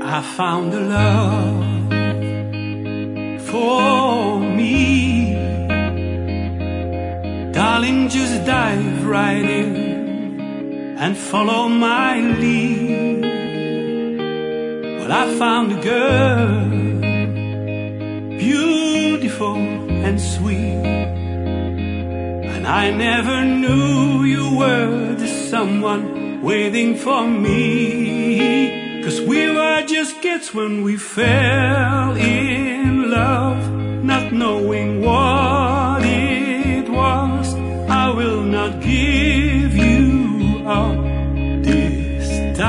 I found a love for me. Darling, just dive right in and follow my lead. Well, I found a girl, beautiful and sweet, and I never knew you were the someone waiting for me. 'Cause we were just kids when we fell in love, not knowing what it was. I will not give you up this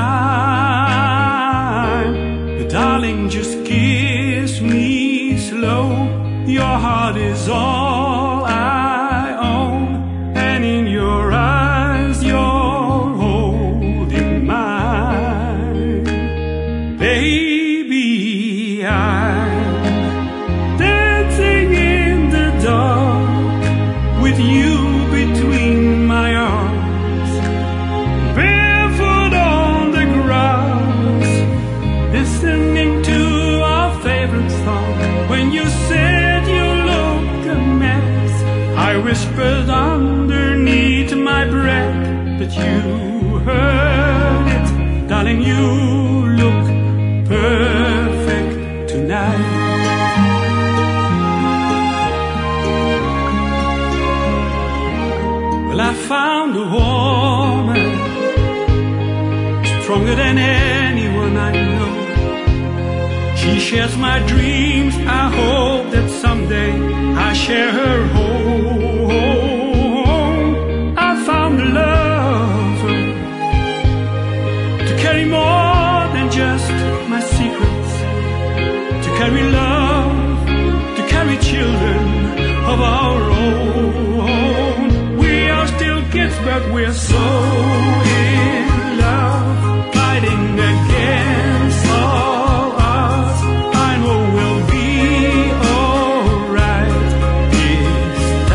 time, but darling, just kiss me slow. Your heart is all I own, and in your eyes you're holding mine. Baby, I'm dancing in the dark with you between my arms, barefoot on the grass, listening to our favorite song. When you said you look a mess, I whispered underneath my breath, but you heard it. Darling, you look perfect tonight. Well, I found a woman stronger than anyone I know. She shares my dreams. I hope that someday I share her home. I found a lover to carry more than just my secrets, to carry love, to carry children of our own. We are still kids, but we're so in love, fighting against all odds. I know we'll be alright this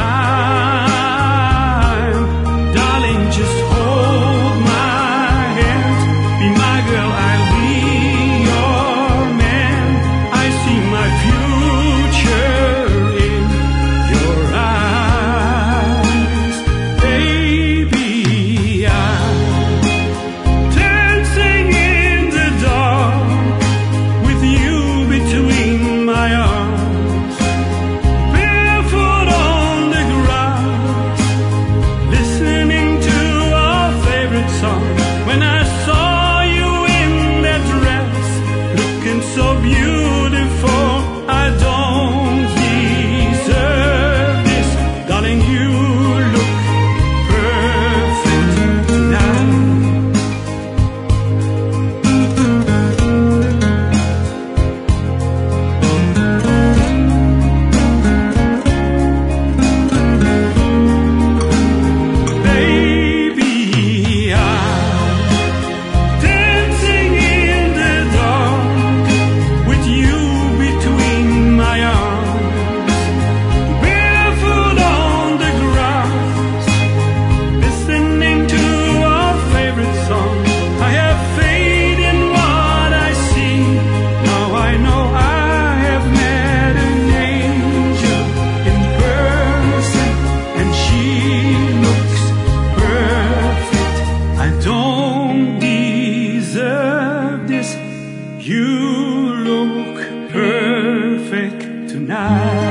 time. Darling, just hold my hand, be my girl, I'll be your man. I see my future in your eyes. Baby, I'm dancing in the dark with you between my arms, barefoot on the grass, listening to our favorite song. When I saw you in that dress, looking so beautiful, I don't deserve this. Darling, you look perfect tonight. Baby, I'm dancing in the dark with you between my arms, barefoot on the grass, listening to our favorite song. I have faith in what I see. Now I know I have met an angel in person, and she looks perfect. I don't deserve this. You look perfect tonight.